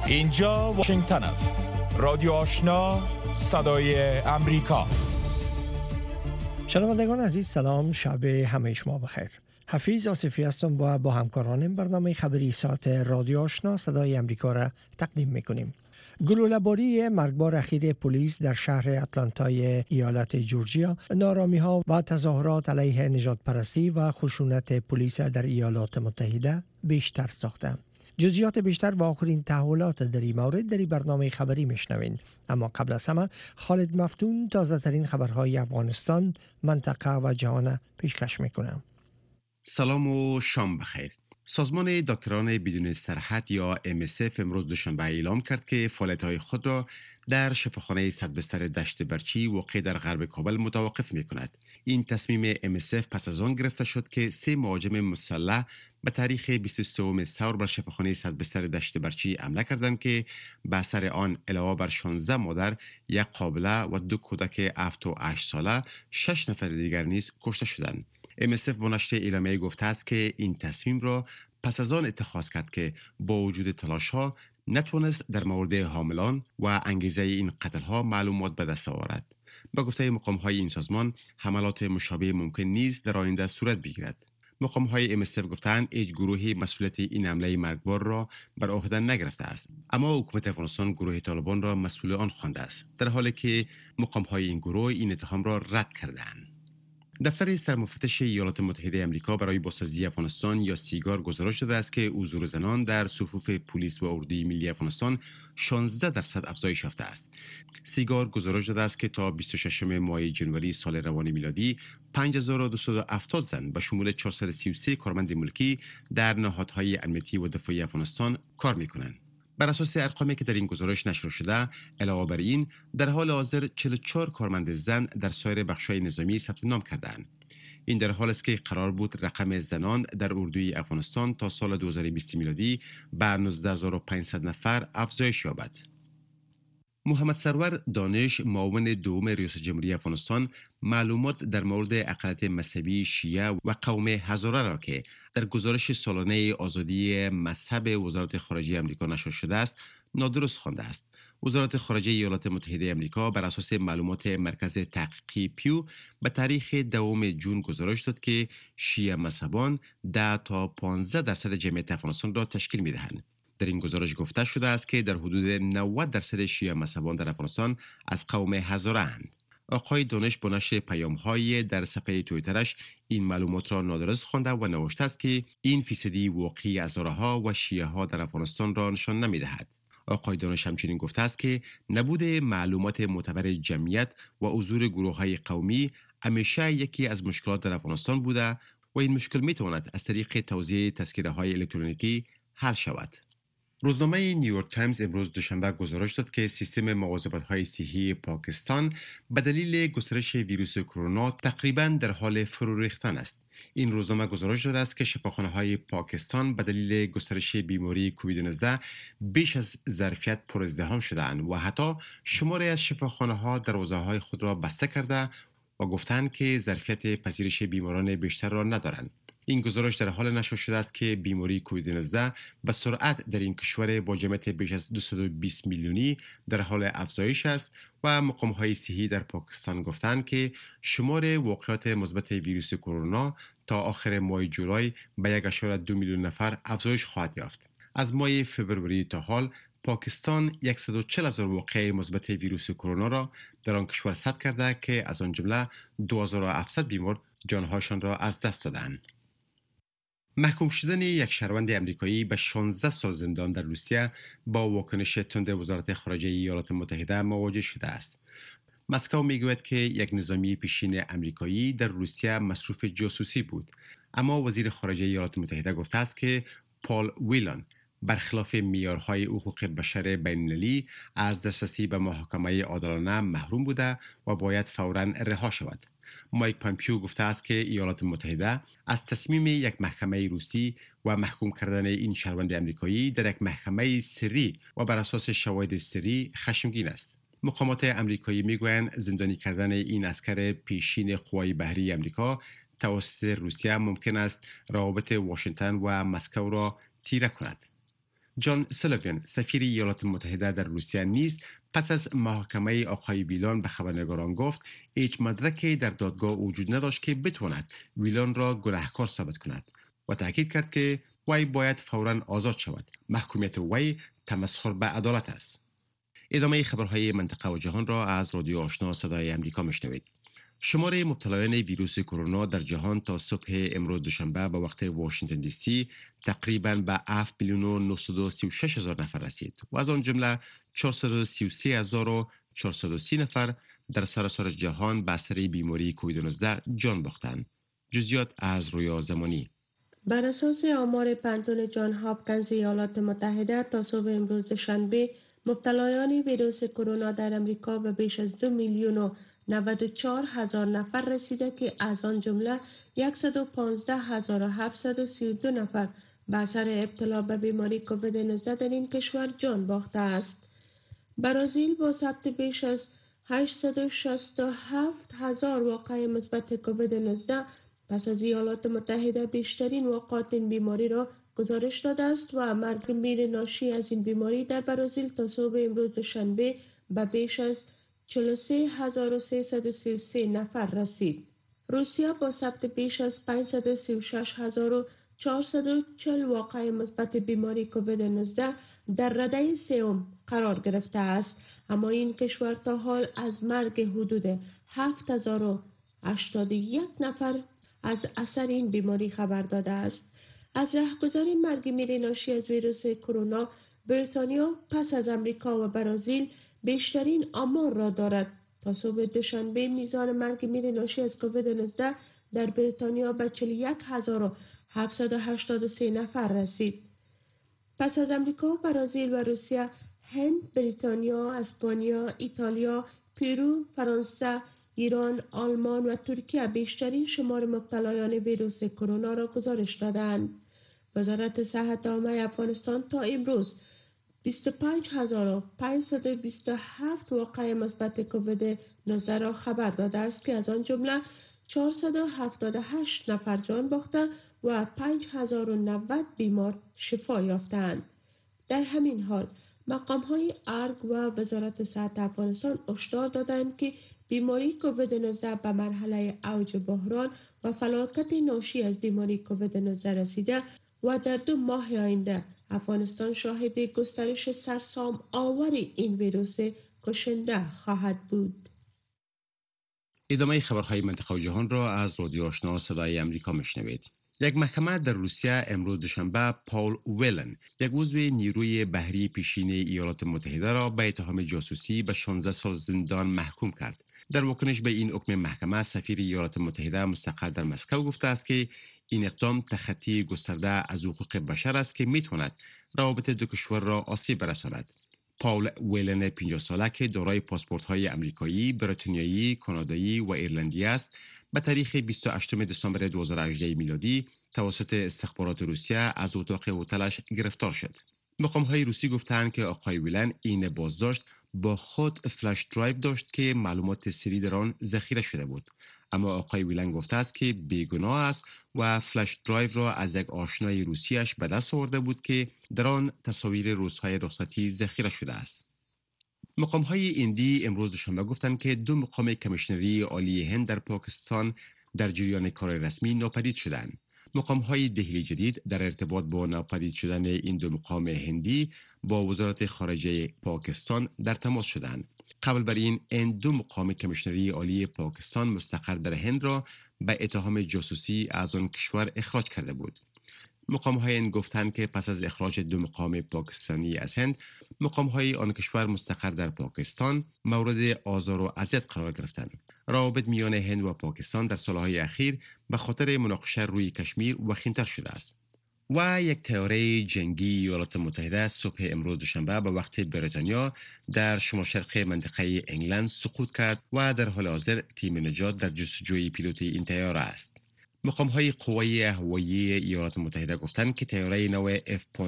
اینجا واشنگتن است. رادیو آشنا، صدای امریکا. شنوندگان عزیز سلام، شب همه شما بخیر. حفیظ آصفی هستم و با همکارانم برنامه خبری ساعت رادیو آشنا صدای امریکا را تقدیم میکنیم. گلوله‌باری مرگبار اخیر پلیس در شهر اتلانتای ایالت جورجیا نارامی‌ها و تظاهرات علیه نژاد پرستی و خشونت پلیس در ایالات متحده بیشتر ساخته. جزئیات بیشتر و آخرین تحولات در این مورد در برنامه خبری میشنوین. اما قبل از همه خالد مفتون تازه ترین خبرهای افغانستان، منطقه و جهان پیشکش میکنه. سلام و شام بخیر. سازمان دکتران بدون سرحد یا MSF امروز دوشنبه اعلام کرد که فعالیت‌های خود را در شفاخانه 100 بستر دشت برچی واقع در غرب کابل متوقف می‌کند. این تصمیم MSF پس از آن گرفته شد که 3 مهاجم مسلح به تاریخ 23 ثور بر شفاخانه 100 بستر دشت برچی حمله کردند که به اثر آن علاوه بر 16 مادر، یک قابله و 2 کودک 7 و 8 ساله، 6 نفر دیگر نیز کشته شدند. MSF با نشر اعلامیه گفته است که این تصمیم را پس از آن اتخاذ کرد که با وجود تلاش‌ها نتوانست در مورد حاملان و انگیزه این قتل‌ها معلومات به دست آورد. به گفته مقام‌های این سازمان، حملات مشابه ممکن نیز در آینده صورت بگیرد. مقام‌های MSF گفتند هیچ گروهی مسئولیت این حمله مرگبار را بر عهده نگرفته است، اما حکومت افغانستان گروه طالبان را مسئول آن خوانده است، در حالی که مقام‌های این گروه این اتهام را رد کردند. دفتر سرمفتش ایالات متحده آمریکا برای بازسازی افغانستان یا سیگار گزارش داده است که حضور زنان در صفوف پلیس و اردوی ملی افغانستان 16% افزایش یافته است. سیگار گزارش داده است که تا 26 ماه جنوری سال روان میلادی 5270 زن به شمول 433 کارمند ملکی در نهادهای امنیتی و دفاعی افغانستان کار می‌کنند. بر اساس ارقامی که در این گزارش نشر شده، علاوه بر این در حال حاضر 44 کارمند زن در سایر بخش‌های نظامی ثبت نام کردند. این در حالی است که قرار بود رقم زنان در اردوی افغانستان تا سال 2020 میلادی به 19500 نفر افزایش یابد. محمد سرور دانش، معاون دوم ریاست جمهوری افغانستان، معلومات در مورد اقلیت مذهبی شیعه و قوم هزاره را که در گزارش سالانه آزادی مذهب وزارت خارجه آمریکا نشر شده است نادرست خوانده است. وزارت خارجه ایالات متحده آمریکا بر اساس معلومات مرکز تحقیقی پیو به تاریخ 2 جون گزارش داد که شیعه مذهبان 10 تا 15% جمعیت افغانستان را تشکیل می‌دهند. در این گزارش گفته شده است که در حدود 90% شیعه مذهبان در افغانستان از قوم هزاره اند. آقای دانش با نشر پیام‌های در صفحه توییترش این معلومات را نادرست خوانده و نوشته است که این فیصدی واقعی هزاره‌ها و شیعه‌ها در افغانستان را نشان نمی‌دهد. آقای دانش همچنین گفته است که نبود معلومات معتبر جمعیت و حضور گروه‌های قومی همیشه یکی از مشکلات در افغانستان بوده و این مشکل می‌تواند از طریق توزیع تذکره‌های الکترونیکی حل شود. روزنامه نیویورک تایمز امروز دوشنبه گزارش داد که سیستم مواظبت‌های صحی پاکستان به دلیل گسترش ویروس کرونا تقریباً در حال فرو ریختن است. این روزنامه گزارش داده است که شفاخانه‌های پاکستان به دلیل گسترش بیماری کووید 19 بیش از ظرفیت پر ازدحام شده‌اند و حتی شماری از شفاخانه‌ها دروازه‌های خود را بسته کرده و گفتند که ظرفیت پذیرش بیماران بیشتر را ندارند. این گزارش در حال نشر شده است که بیماری کووید 19 به سرعت در این کشور با جمعیت بیش از 220 میلیونی در حال افزایش است و مقام‌های صحی در پاکستان گفتند که شمار واقعات مثبت ویروس کرونا تا آخر ماه جولای به 1.2 میلیون نفر افزایش خواهد یافت. از ماه فوریه تا حال پاکستان 140,000 واقعه مثبت ویروس کرونا را در آن کشور ثبت کرده که از آن جمله 2700 بیمار جانهاشان را از دست دادند. محکوم شدن یک شهروند آمریکایی به 16 سال زندان در روسیه با واکنش تند وزارت خارجه ایالات متحده مواجه شده است. مسکو میگوید که یک نظامی پیشین آمریکایی در روسیه مصروف جاسوسی بود، اما وزیر خارجه ایالات متحده گفته است که پال ویلان برخلاف معیارهای حقوق بشر بین‌المللی از دسترسی به محاکمه عادلانه محروم بوده و باید فوراً رها شود. مایک پامپیو گفته است که ایالات متحده از تصمیم یک محکمه روسی و محکوم کردن این شهروند آمریکایی در یک محکمه سری و بر اساس شواهد سری خشمگین است. مقامات آمریکایی میگویند زندانی کردن این عسکر پیشین قوای بحری آمریکا توسط روسیه ممکن است روابط واشنگتن و مسکو را تیره کند. جان سلوین سفیر ایالات متحده در روسیه نیز پس از محاکمه آقای ویلان به خبرنگاران گفت هیچ مدرکی در دادگاه وجود نداشت که بتواند ویلان را گناهکار ثابت کند و تاکید کرد که وی باید فوراً آزاد شود. محکومیت وی تمسخر به عدالت است. ادامه خبرهای منطقه و جهان را از رادیو آشنا صدای امریکا میشنوید. شمار مبتلایان ویروس کرونا در جهان تا صبح امروز دوشنبه به وقت واشنگتن دی سی تقریباً به 7,936,000 نفر رسید و از آن جمله 433,430 نفر در سراسر جهان به اثر بیماری کووید 19 جان باختند. جزئیات از رویا زمانی. بر اساس آمار پنتون جان هاپکینز ایالات متحده تا صبح امروز دوشنبه مبتلایان ویروس کرونا در امریکا به بیش از 2,094,000 نفر رسیده که از آن جمله 115,732 نفر به اثر ابتلا به بیماری کووید 19 در این کشور جان باخته است. برزیل با ثبت بیش از 867,000 واقعه مثبت کووید 19 پس از ایالات متحده بیشترین واقعات این بیماری را گزارش داده است و مرگ میر ناشی از این بیماری در برزیل تا صبح امروز دوشنبه به بیش از 43,333 نفر رسید. روسیه با ثبت بیش از 536,440 واقعه مثبت بیماری کووید 19 در رده سوم قرار گرفته است، اما این کشور تا حال از مرگ حدود 7,081 نفر از اثر این بیماری خبر داده است. از رهگذاری مرگ میر ناشی از ویروس کرونا، بریتانیا پس از امریکا و برزیل بیشترین آمار را دارد. تا صبح دوشنبه میزان مرگ میر ناشی از کووید 19 در بریتانیا به 41,783 نفر رسید. پس از امریکا، برزیل و روسیه، هند، بریتانیا، اسپانیا، ایتالیا، پرو، فرانسه، ایران، آلمان و ترکیه بیشترین شمار مبتلایان ویروس کرونا را گزارش دادند. وزارت صحت عامه افغانستان تا امروز 25,527 واقعه مثبت کووید 19 را خبر داده است که از آن جمله 478 نفر جان باخته و 5,090 بیمار شفا یافتند. در همین حال مقام‌های ارگ و وزارت صحت افغانستان هشدار دادند که بیماری کووید 19 به مرحله اوج بحران و فلاکت ناشی از بیماری کووید 19 رسیده و در 2 ماه آینده افغانستان شاهد گسترش سرسام آور این ویروس کشنده خواهد بود. ادامه خبرهای منطقه و جهان را از رادیو آشنا صدای امریکا میشنوید. یک محکمه در روسیه امروز دوشنبه پاول ویلن، یک عضو نیروی بحری پیشین ایالات متحده را به اتهام جاسوسی به 16 سال زندان محکوم کرد. در واکنش به این حکم محکمه، سفیر ایالات متحده مستقر در مسکو گفته است که این اقدام تخطی گسترده از حقوق بشر است که میتواند روابط دو کشور را آسیب برساند. پاول ویلن 50 ساله که دارای پاسپورت‌های آمریکایی، بریتانیایی، کانادایی و ایرلندی است، به تاریخ 28 دسامبر 2018 میلادی توسط استخبارات روسیه از اتاق هتلش گرفتار شد. مقام‌های روسی گفتند که آقای ویلن این بازداشت با خود فلش درایو داشت که معلومات سری در آن ذخیره شده بود. اما آقای ویلن گفته است که بیگناه است و فلش درایو را از یک آشنای روسیش به دست آورده بود که در آن تصاویر روزهای رخصتی ذخیره شده است. مقام‌های هندی امروز دوشنبه گفتند که 2 مقام کمیشنری عالی هند در پاکستان در جریان کار رسمی ناپدید شدند. مقام‌های دهلی جدید در ارتباط با ناپدید شدن این 2 مقام هندی با وزارت خارجه پاکستان در تماس شدند. قبل بر این 2 مقام کمیشنری عالی پاکستان مستقر در هند را به اتهام جاسوسی از آن کشور اخراج کرده بود. مقام‌های هند گفتند که پس از اخراج 2 مقام پاکستانی از هند، مقام‌های آن کشور مستقر در پاکستان مورد آزار و اذیت قرار گرفتند. روابط میان هند و پاکستان در سالهای اخیر به خاطر مناقشه روی کشمیر وخیم‌تر شده است. و یک طیاره جنگی ایالات متحده صبح امروز دوشنبه به وقت بریتانیا در شمال شرق منطقه انگلند سقوط کرد و در حال حاضر تیم نجات در جستجوی پیلوت این طیاره است. مقام‌های قوای هوایی ایالات متحده گفتند که طیاره نو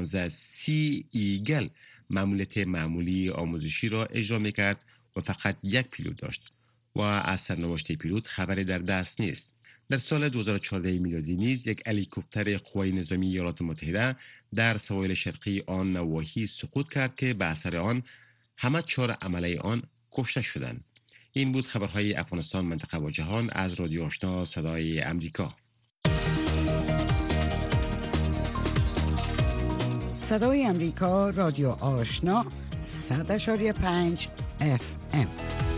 F-15C ایگل ماموریت معمولی آموزشی را اجرا می‌کرد و فقط یک پیلوت داشت و از سرنوشت پیلوت خبری در دست نیست. در سال 2014 میلادی نیز یک هلیکوپتر قوای نظامی ایالات متحده در سواحل شرقی آن نواحی سقوط کرد که به اثر آن همه 4 عمله آن کشته شدند. این بود خبرهای افغانستان، منطقه و جهان از رادیو آشنا صدای امریکا. صدای امریکا، رادیو آشنا 100.5 FM.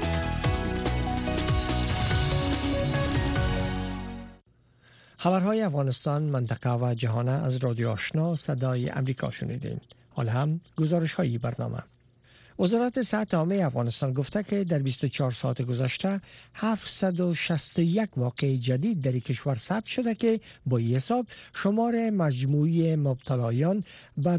خبرهای افغانستان، منطقه و جهان از رادیو آشنا صدای امریکا شنیدین. حالا هم گزارش های برنامه. وزارت صحت عامه افغانستان گفته که در 24 ساعت گذشته 761 واقعه جدید در کشور ثبت شده که با این حساب شمار مجموعی مبتلایان به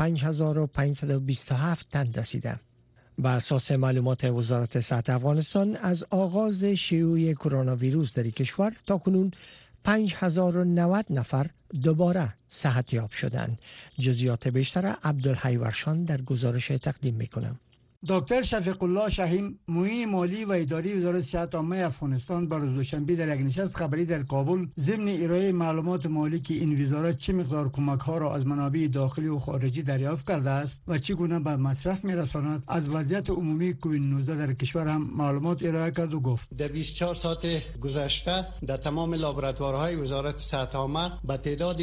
25527 تن رسیده. بر اساس معلومات وزارت صحت افغانستان از آغاز شیوع کرونا ویروس در کشور تا کنون 5090 نفر دوباره صحتیاب شدند. جزئیات بیشتر عبدالحی ورشان در گزارش تقدیم میکنم. دکتر شفیق الله شهین، معین مالی و اداری وزارت صحت عامه افغانستان، بر روز دوشنبه در یک نشست خبری در کابل ضمن ارائه معلومات مالی که این وزارت چه مقدار کمک ها را از منابع داخلی و خارجی دریافت کرده است و چگونه به مصرف میرساند، از وضعیت عمومی کووید 19 در کشور هم معلومات ارائه کرد و گفت: در 24 ساعت گذشته در تمام لابراتوارهای وزارت صحت عامه به تعداد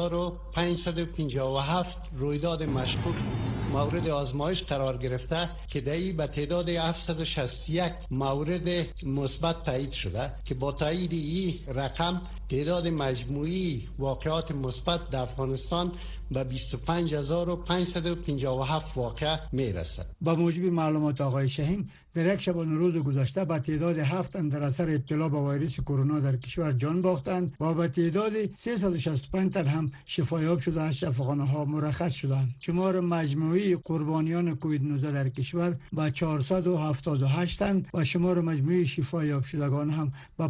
1557 رویداد مشکوک مورد آزمایش قرار گرفته که دایی به تعداد 761 مورد مثبت تایید شده که با تایید این رقم تعداد مجموعی واقعات مثبت در افغانستان به 25557 واقع می رسد. با موجب معلومات آقای شهین، در یک شبانه روز گذشته به تعداد 7 تن در اثر ابتلا به ویروس کرونا در کشور جان باختند و به تعداد 365 تن هم شفایاب شده از شفاخانه‌ها مرخص شدند. شمار مجموعی قربانیان کووید 19 در کشور به 478 تن و شمار مجموعی شفایاب شدگان هم به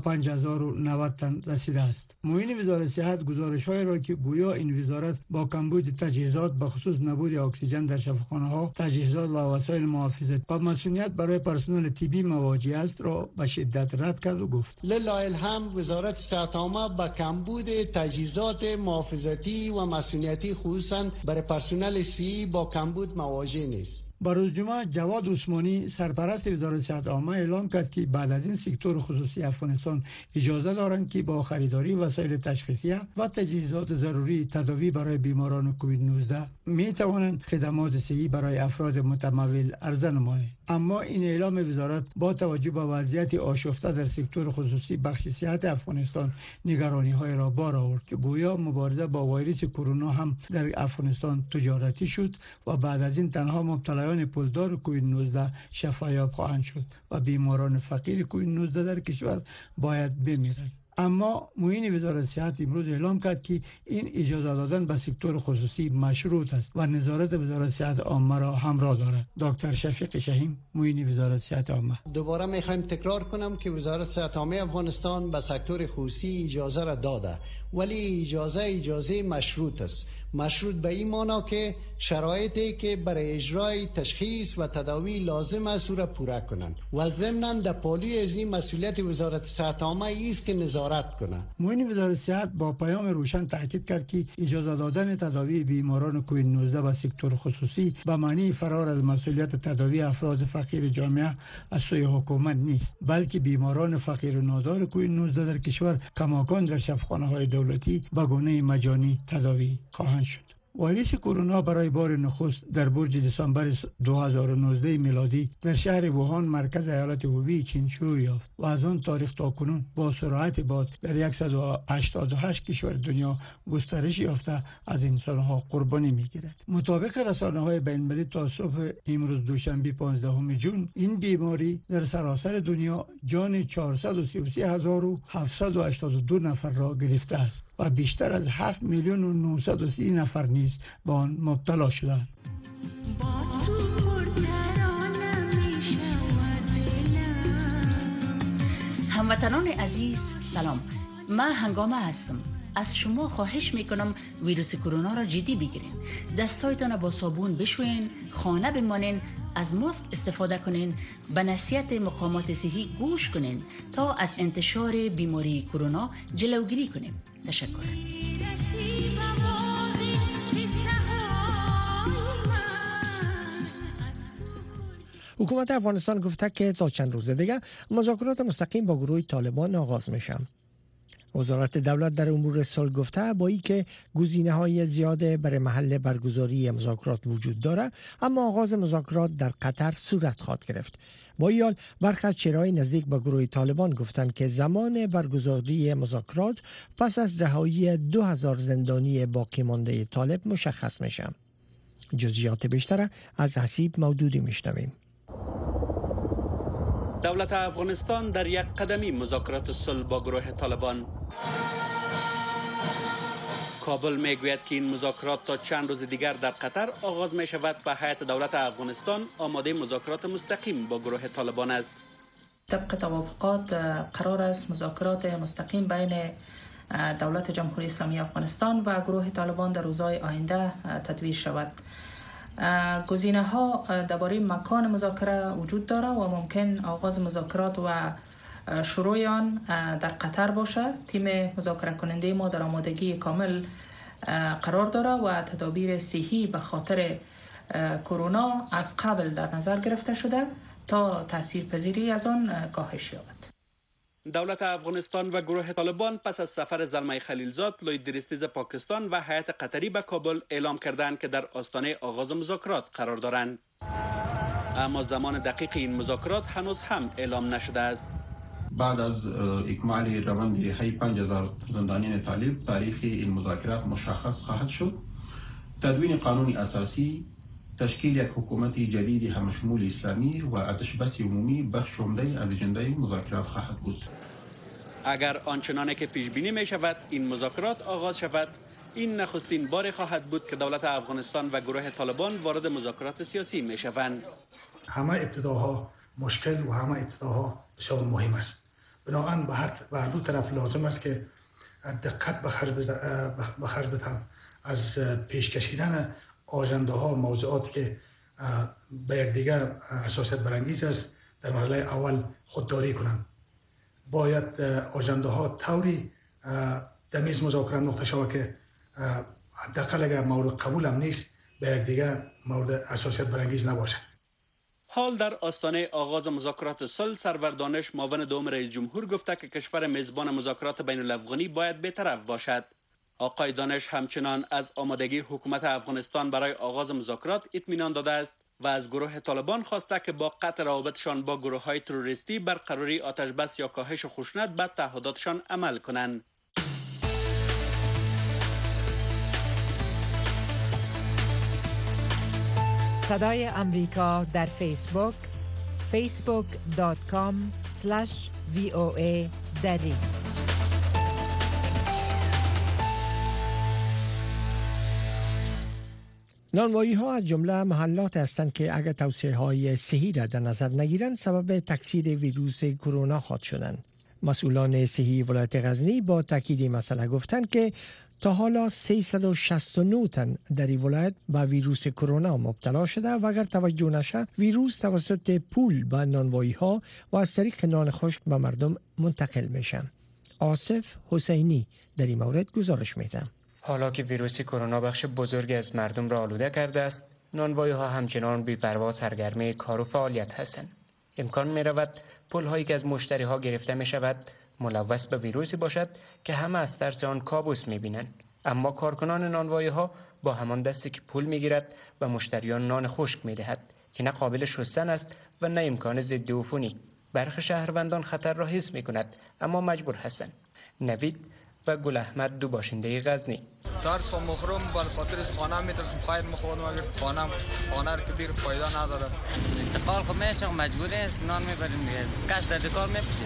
5090 تن رسیده است. معین وزارت صحت گزارش‌های را که گویا این وزارت با کمبود تجهیزات به خصوص نبود اکسیژن در شفاخانه‌ها، تجهیزات و وسایل محافظت و مسئولیت برای پرسنل طبی مواجه است را به شدت رد کرد و گفت: لله الحمد وزارت صحت عامه با کمبود تجهیزات محافظتی و مسئولیتی خصوصا برای پرسنل صحی با کمبود مواجه نیست. بروز جمعه جواد عثمانی سرپرست وزارت صحت عامه اعلام کرد که بعد از این سکتور خصوصی افغانستان اجازه دارند که با خریداری وسایل تشخیصیه و تجهیزات ضروری تداوی برای بیماران کووید 19 می توانند خدمات صحی برای افراد متمول عرضه نمایند. اما این اعلام وزارت با توجه به وضعیت آشفته در سکتور خصوصی بخش صحت افغانستان نگرانی های را بار آورد که گویا مبارزه با ویروس کرونا هم در افغانستان تجارتی شد و بعد از این تنها مبتلایان پولدار کووید 19 شفایاب خواهند شد و بیماران فقیر کووید 19 در کشور باید بمیرند. اما معین وزارت صحت امروز اعلام کرد که این اجازه دادن به سکتور خصوصی مشروط است و نظارت وزارت صحت عامه را همراه دارد. دکتر شفیق شهین، معین وزارت صحت عامه: دوباره میخوایم تکرار کنم که وزارت صحت عامه افغانستان به سکتور خصوصی اجازه را داده، ولی اجازه مشروط است. مشروط به این معنا که شرایطی که برای اجرای تشخیص و تداوی لازم است او را پورا کنند و ضمناً در پالی از این مسئولیت وزارت صحت عامه است که نظارت کنند. معین وزارت صحت با پیام روشن تاکید کرد که اجازه دادن تداوی بیماران کووید 19 به سکتور خصوصی به معنی فرار از مسئولیت تداوی افراد فقیر جامعه از سوی حکومت نیست، بلکه بیماران فقیر و نادار کووید 19 در کشور کماکان در شفاخانه‌های دولتی به گونه مجانی تداوی خواهند شد. ویروس کرونا برای بار نخست در برج دسامبر 2019 میلادی در شهر ووهان مرکز ایالت هوبی چین شروع یافت و از آن تاریخ تا کنون با سرعت باد در 188 کشور دنیا گسترش یافته از انسانها قربانی میگیرد. مطابق رسانه‌های بین‌المللی تا صبح امروز دوشنبه 15 ژوئن این بیماری در سراسر دنیا جان 433782 نفر را گرفته است و بیشتر از 7,930,000 نفر نیز به آن مبتلا شدند. هموطنان عزیز سلام، من هنگامه هستم. از شما خواهش میکنم ویروس کرونا را جدی بگیرین. دستایتان با صابون بشوین، خانه بمانین از ماسک استفاده کنین، به نصیحت مقامات صحی گوش کنین تا از انتشار بیماری کرونا جلوگیری کنیم. تشکر. حکومت افغانستان گفته که تا چند روز دیگه مذاکرات مستقیم با گروه طالبان آغاز میشه. وزارت دولت در امور صلح گفته با اینکه گزینه‌های زیاد برای محل برگزاری مذاکرات وجود داره، اما آغاز مذاکرات در قطر صورت خواهد گرفت. با این حال برخی از چهره‌های نزدیک به گروه طالبان گفتند که زمان برگزاری مذاکرات پس از رهایی 2000 زندانی باقی مانده طالب مشخص میشه. جزئیات بیشتر از حسیب مودودی میشنویم. دولت افغانستان در یک قدمی مذاکرات صلح با گروه طالبان. کابل میگوید که این مذاکرات تا چند روز دیگر در قطر آغاز می شود و هیئت دولت افغانستان آماده مذاکرات مستقیم با گروه طالبان است. طبق توافقات قرار است مذاکرات مستقیم بین دولت جمهوری اسلامی افغانستان و گروه طالبان در روزهای آینده تدویر شود. گزینه ها درباره مکان مذاکره وجود داره و ممکن آغاز مذاکرات و شروع آن در قطر باشه. تیم مذاکره کننده ما در آمادگی کامل قرار داره و تدابیر صحی به خاطر کرونا از قبل در نظر گرفته شده تا تاثیرپذیری از آن کاهش یابد. دولت افغانستان و گروه طالبان پس از سفر زلمه خلیلزاد، لوید دریستیز پاکستان و هیئت قطری به کابل اعلام کردند که در آستانه آغاز مذاکرات قرار دارند. اما زمان دقیق این مذاکرات هنوز هم اعلام نشده است. بعد از اکمال روند رهایی 5000 زندانیان طالب، تاریخ این مذاکرات مشخص خواهد شد. تدوین قانون اساسی، تشکیل یک حکومت جدید همشمول اسلامی و آتش بس عمومی بخش عمده از اجنده مذاکرات خواهد بود. اگر آنچنانه که پیش بینی می شود این مذاکرات آغاز شود، این نخستین بار خواهد بود که دولت افغانستان و گروه طالبان وارد مذاکرات سیاسی می شوند. همه ابتداها مشکل و همه ابتداها بسیار مهم است. بنابراین به هر دو طرف لازم است که دقت به خرج بدهند از پیش کشیدن آژنده ها، موضوعاتی که به یکدیگر حساسیت برانگیز است در مرحله اول خودداری کنند. باید آژنده ها طوری در میز مذاکره نقطه شود که حداقل اگر مورد قبول هم نیست به یکدیگر مورد حساسیت برانگیز نباشه. حال در آستانه آغاز مذاکرات صلح، سرور دانش معاون دوم رئیس جمهور گفته که کشور میزبان مذاکرات بین الافغانی باید بی‌طرف باشد. آقای دانش همچنان از آمادگی حکومت افغانستان برای آغاز مذاکرات اطمینان داده است و از گروه طالبان خواسته که با قطع روابطشان با گروه‌های تروریستی برقراری آتش‌بس یا کاهش خشونت به تعهداتشان عمل کنند. صدای امریکا در فیسبوک facebook.com/VOA دری. نانوایی ها از جمله محلات هستند که اگر توصیه های صحی را در نظر نگیرند سبب تکثیر ویروس کرونا خواهد شدند. مسئولان صحی ولایت غزنی با تاکید مسئله گفتند که تا حالا 369 تن در این ولایت به ویروس کرونا مبتلا شده و اگر توجه نشه ویروس توسط پول به نانوایی ها و از طریق نان خشک به مردم منتقل میشن. آصف حسینی در این مورد گزارش میده. حالا که ویروس کرونا بخش بزرگی از مردم را آلوده کرده است، نانوایی ها همچنان بی‌پروا سرگرم کار و فعالیت هستند. امکان می رود پول هایی که از مشتری ها گرفته می شود ملوث به ویروسی باشد که همه از ترس آن کابوس می بینند. اما کارکنان نانوایی ها با همان دستی که پول می گیرد و مشتریان نان خشک می دهد که نه قابل شستن است و نه امکان ضد عفونی. برخی شهروندان خطر را حس می کند اما مجبور هستند. نوید و گل احمد دو باشنده غزنی. درس خو مخروم بل خاطر از خانه میترسم خیر مخورم اگر خانه رو کبیر پایدا نداره. انتقال خو میشه مجبوری است نان میبریم دیگه. اسکاش در دکار میپوشید.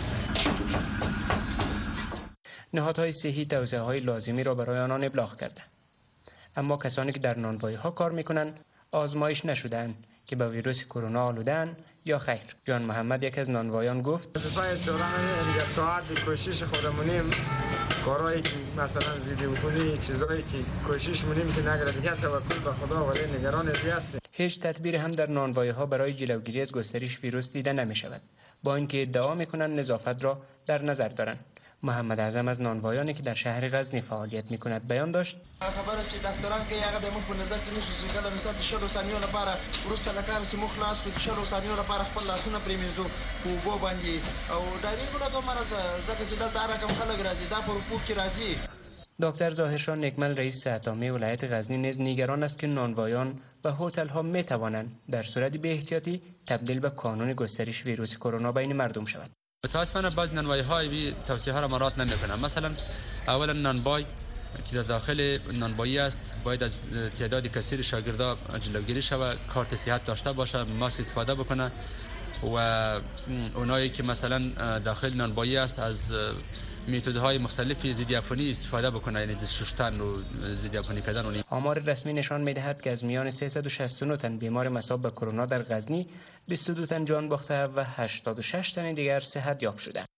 نهادهای صحی توصیه‌های لازمی را برای آنان ابلاغ کرده. اما کسانی که در نانوایی ها کار میکنند آزمایش نشدند که با ویروس کرونا آلوده‌اند یا خیر. جان محمد یک از نانوایان گفت: وظیفه چهارم دیگه تا حد کوشش خودمونیم کارهایی که مثلا ضد عفونی، چیزایی که کوشش می‌کنیم که نگره دیگه، توکل به خدا، ولی نگران از هستیم. هیچ تدبیر هم در نانوایی‌ها برای جلوگیری از گسترش ویروس دیده نمی‌شود، با اینکه ادعا می‌کنند نظافت را در نظر دارند. محمد اعظم از نانوایانی که در شهر غزنی فعالیت می‌کند بیان داشت: خبر است دکتران که هغه به موږ په نظر کې نیسي چې کله مثلا د شلو ثانیو لپاره وروسته له کاره چې موږ خلاص شو د شلو ثانیو لپاره خپل لاسونه پرېمینځو په اوبو باندې او ډایرینګونه ته مرض ځکه چې دلته هر رقم خلک راځي دا په اوبو کې راځي. دکتر ظاهرشاه نکمل رئیس صحت عامه ولایت غزنی نیز نگران است که نانوایان و هتل‌ها می‌توانند در صورت بی‌احتیاطی تبدیل به کانون گسترش ویروس کرونا بین مردم شود. متاسفانه بعض نانوایی‌های توصیه‌ها را مراعات نمی‌کنند. مثلا اولا نانوای که در داخل نانوایی است باید از تعداد کثیر شاگردان جلوگیری شود، کارت صحت داشته باشه، ماسک استفاده بکنه و اونایی که مثلا داخل نانوایی است از میتودهای مختلفی ضد عفونی استفاده بکنه، یعنی دست شستن و ضد عفونی کردن. آمار رسمی نشان می‌دهد که از میان 369 تن بیمار مصاب به کرونا در غزنی 22 تن جان باخته و 86 تن دیگر صحت یاب شدند.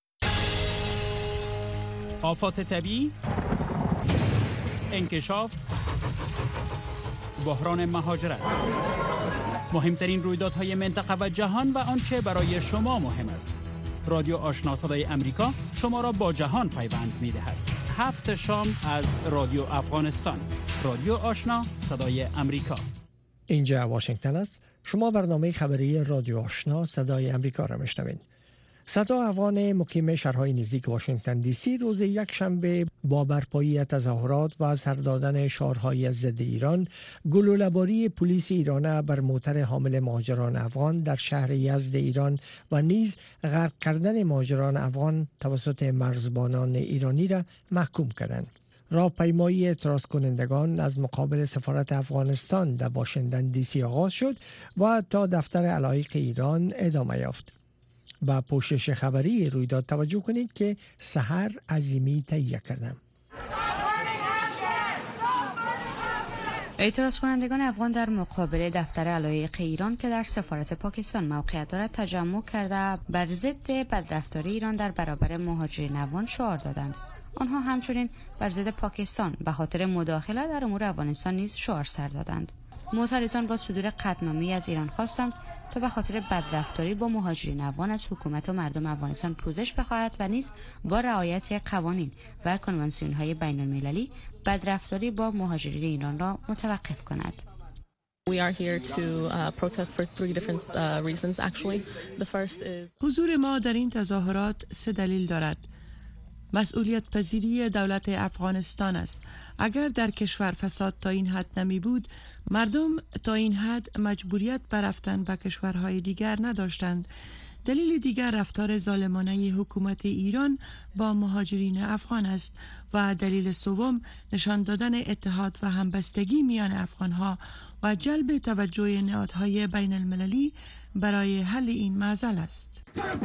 آفات طبیعی، انکشاف، بحران مهاجرت، مهمترین رویدادهای منطقه و جهان و آنچه برای شما مهم است. رادیو آشنا صدای امریکا شما را با جهان پیوند می‌دهد. 7 شام از رادیو افغانستان. رادیو آشنا صدای امریکا. اینجا واشنگتن است. شما برنامه خبری رادیو آشنا صدای امریکا را میشنوید. صدا افغان مقیم شهرهای نزدیک واشنگتن دی سی روز یکشنبه با برپایی تظاهرات و سر دادن شعارهای ضد ایران، گلوله‌باری پلیس ایران بر موتر حامل مهاجران افغان در شهر یزد ایران و نیز غرق کردن مهاجران افغان توسط مرزبانان ایرانی را محکوم کردند. راهپیمایی اعتراض کنندگان از مقابل سفارت افغانستان در واشنگتن دی سی آغاز شد و تا دفتر علایق ایران ادامه یافت. با پوشش خبری رویداد توجه کنید که سحر عظیمی تهیه کردم. اعتراض کنندگان افغان در مقابل دفتر علایق ایران که در سفارت پاکستان موقعیت دارد تجمع کرده بر ضد بدرفتاری ایران در برابر مهاجرین افغان شعار دادند. آنها همچنین بر ضد پاکستان به خاطر مداخله در امور افغانستان نیز شعار سر دادند. معترضان با صدور قطعنامه‌ای از ایران خواستند تا به خاطر بدرفتاری با مهاجرین افغان از حکومت و مردم افغانستان پوزش بخواهد و نیز با رعایت قوانین و کنوانسیون‌های بین‌المللی بدرفتاری با مهاجرین ایران را متوقف کند. We are here to protest for 3 different reasons actually. The first is حضور ما در این تظاهرات 3 دلیل دارد. مسئولیت پذیری دولت افغانستان است. اگر در کشور فساد تا این حد نمی بود، مردم تا این حد مجبوریت برفتن به کشورهای دیگر نداشتند. دلیل دیگر رفتار ظالمانه حکومت ایران با مهاجرین افغان است و دلیل سوم نشان دادن اتحاد و همبستگی میان افغانها و جلب توجه نهادهای بین المللی برای حل این معضل است.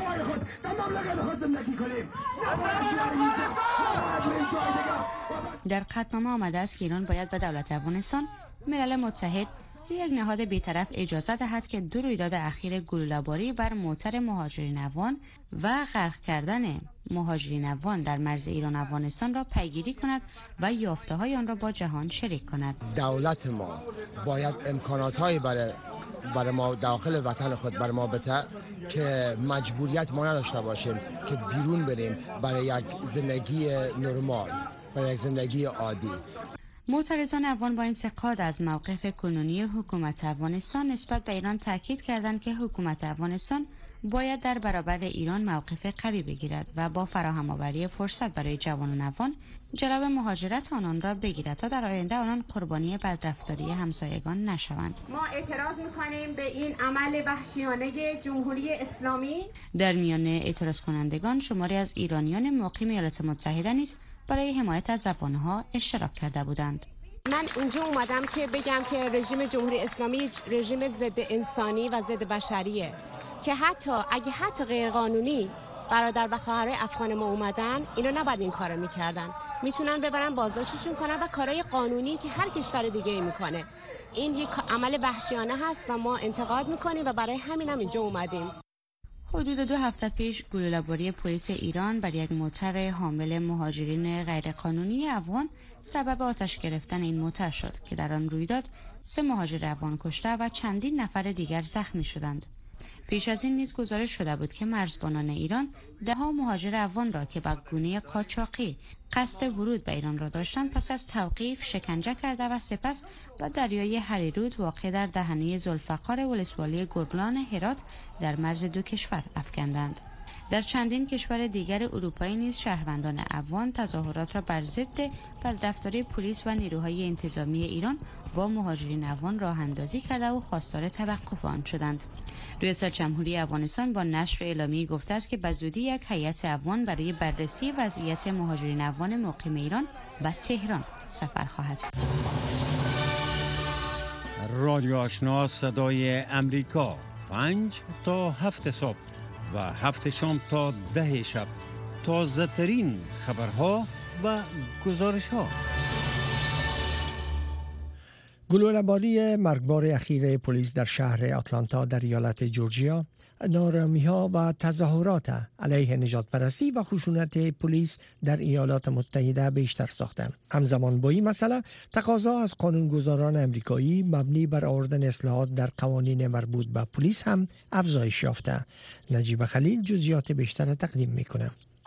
در قطعنامه آمده است که ایران باید به دولت افغانستان، ملل متحد و یک نهاد بی‌طرف اجازه دهد که 2 رویداد اخیر گلوله‌باری بر موتر مهاجرین افغان و غرق کردن مهاجرین افغان در مرز ایران افغانستان را پیگیری کند و یافته‌های آن را با جهان شریک کند. دولت ما باید امکانات‌هایی برای ما داخل وطن خود برای ما بده که مجبوریت ما نداشته باشیم که بیرون بریم برای یک زندگی نرمال، برای یک زندگی عادی. معترضان افغان با انتقاد از موقف کنونی حکومت افغانستان نسبت به ایران تاکید کردند که حکومت افغانستان باید در برابر ایران موقف قوی بگیرد و با فراهم آوری فرصت برای جوانان افغان جلب مهاجرت آنان را بگیرد تا در آینده آنان قربانی بدرفتاری همسایگان نشوند. ما اعتراض می‌کنیم به این عمل وحشیانه جمهوری اسلامی. در میان اعتراض کنندگان شماری از ایرانیان مقیم ایالات متحده نیز برای حمایت از زبانها اشتراک کرده بودند. من اینجا اومدم که بگم که رژیم جمهوری اسلامی رژیم ضد انسانی و ضد بشریه که حتی غیر قانونی برادر و خواهرای افغان ما اومدن، اینا نباید این کارو میکردن. میتونن ببرن بازداشتشون کنن و کارهای قانونی که هر کشور دیگه میکنه. این یک عمل وحشیانه هست و ما انتقاد میکنیم و برای همین هم اینجا اومدیم. حدود 2 هفته پیش گلوله‌باری پلیس ایران بر یک موتر حامل مهاجرین غیرقانونی افغان سبب آتش گرفتن این موتر شد که در آن رویداد 3 مهاجر افغان کشته و چندین نفر دیگر زخمی شدند. پیش از این نیز گزارش شده بود که مرزبانان ایران ده‌ها مهاجر افغان را که به گونه قاچاقی قصد ورود به ایران را داشتند پس از توقیف شکنجه کرده و سپس به دریای هریرود واقع در دهنه ذوالفقار ولسوالی گرگلان هرات در مرز دو کشور افکندند. در چندین کشور دیگر اروپایی نیز شهروندان افغان تظاهرات را بر ضد بدرفتاری پلیس و نیروهای انتظامی ایران با مهاجرین افغان راه اندازی کرده و خواستار توقف آن شدند. ریاست جمهوری افغانستان با نشر اعلامیه‌ای گفته است که به زودی یک هیئت افغان برای بررسی وضعیت مهاجرین افغان مقیم ایران به تهران سفر خواهد کرد. رادیو آشنا صدای امریکا 5 تا 7 صبح و 7 شام تا 10 شب، تازه ترین خبرها و گزارش ها. گلوله‌باری مرگبار اخیر پلیس در شهر آتلانتا در ایالت جورجیا نارامی‌ها و تظاهرات علیه نژاد پرستی و خشونت پلیس در ایالات متحده بیشتر ساخته. همزمان با این مسئله تقاضا از قانونگذاران امریکایی مبنی بر آوردن اصلاحات در قوانین مربوط به پلیس هم افزایش یافته. نجیب خلیل جزئیات بیشتر تقدیم میکنه.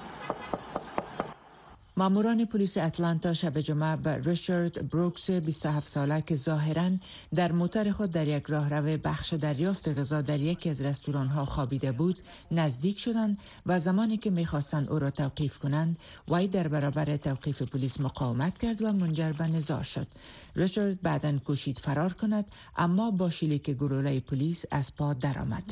ماموران پلیس اتلانتا شب جمعه به ریچارد بروکس 27 ساله که ظاهراً در موتر خود در یک راهرو بخش دریافت غذا در یکی از رستوران‌ها خوابیده بود نزدیک شدند و زمانی که می‌خواستند او را توقیف کنند وی در برابر توقیف پلیس مقاومت کرد و منجر به نزاع شد. ریچارد بعداً کوشید فرار کند اما با شلیک گلوله پلیس از پا درآمد.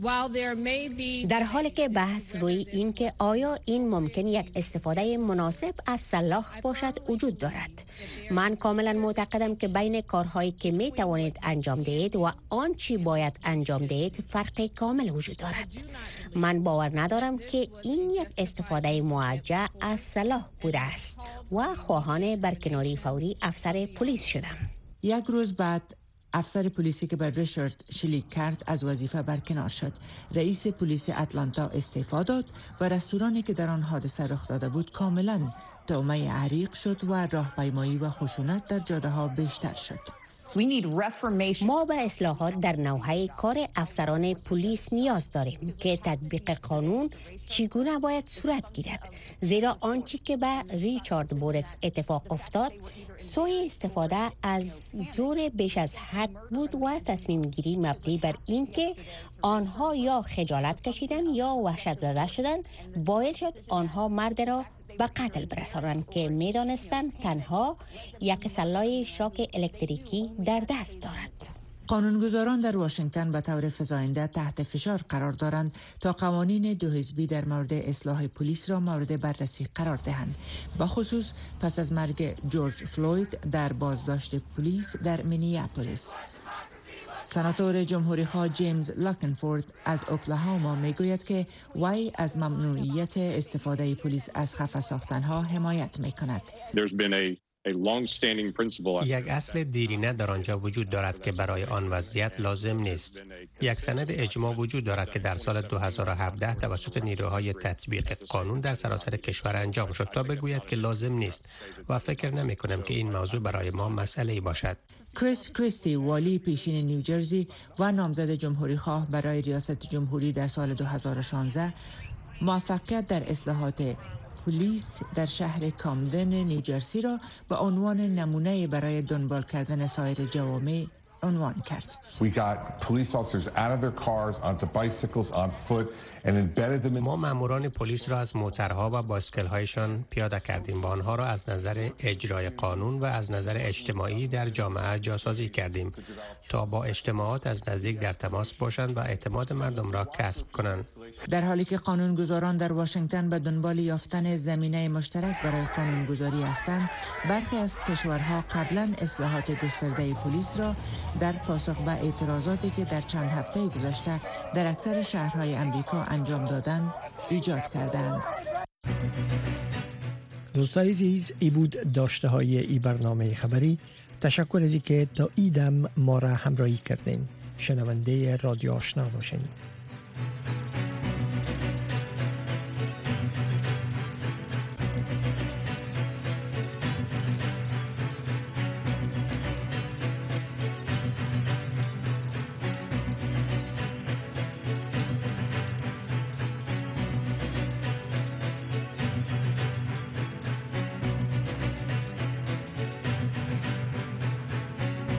در حالی که بحث روی این که آیا این ممکن یک استفاده مناسب از سلاح باشد وجود دارد، من کاملا معتقدم که بین کارهایی که می توانید انجام دهید و آنچه باید انجام دهید فرق کامل وجود دارد. من باور ندارم که این یک استفاده موجه از سلاح بوده است و خواهان برکناری فوری افسر پلیس شدم. یک روز بعد افسر پلیسی که بر ریچارد شلیک کرد از وظیفه برکنار شد. رئیس پلیس اتلانتا استعفا داد و رستورانی که در آن حادثه رخ داده بود کاملا طعمه عریق شد و راهپیمایی و خشونت در جاده‌ها بیشتر شد. ما به اصلاحات در نوحه کار افسران پلیس نیاز داریم که تطبیق قانون چگونه باید صورت گیرد، زیرا آنچه که به ریچارد بورکس اتفاق افتاد سوء استفاده از زور بیش از حد بود و تصمیم گیری مبنی بر اینکه آنها یا خجالت کشیدن یا وحشت زده شدن باعث شد آنها مرد را به قتل برسانند که می‌دانستند تنها یک سلاح شاک الکتریکی در دست دارد. قانونگذاران در واشنگتن به طور فزاینده تحت فشار قرار دارند تا قوانین دو حزبی در مورد اصلاح پلیس را مورد بررسی قرار دهند، به خصوص پس از مرگ جورج فلوید در بازداشت پلیس در مینیاپولیس. سناتور جمهوری‌خواه جیمز لاکنفورد از اوکلاهاما میگوید که وی از ممنوعیت استفاده پلیس از خفه ساختنها حمایت میکند. یک اصل دیرینه در آنجا وجود دارد که برای آن وضعیت لازم نیست. یک سند اجماع وجود دارد که در سال 2017 توسط نیروهای تطبیق قانون در سراسر کشور انجام شد تا بگوید که لازم نیست و فکر نمی کنم که این موضوع برای ما مسئله‌ای باشد. کریس کریستی والی پیشین نیوجرسی و نامزد جمهوری خواه برای ریاست جمهوری در سال 2016 موفقیت در اصلاحات پلیس در شهر کامدن نیوجرسی را به عنوان نمونه برای دنبال کردن سایر جوامع عنوان کرد. ما ماموران پلیس را از موترها و بایسکل‌هایشان پیاده کردیم و آنها را از نظر اجرای قانون و از نظر اجتماعی در جامعه جاسازی کردیم تا با اجتماعات از نزدیک در تماس باشند و اعتماد مردم را کسب کنند. در حالی که قانونگذاران در واشنگتن به دنبال یافتن زمینه مشترک برای قانونگذاری هستند، برخی از کشورها قبلا اصلاحات گسترده پلیس را در پاسخ به اعتراضاتی که در چند هفته گذشته در اکثر شهرهای امریکا انجام دادند ایجاد کردند. دوستای عزیز، ای بود داشته های ای برنامه خبری. تشکر از اینکه تا ایدم ما را همراهی کردین. شنونده رادیو آشنا باشین.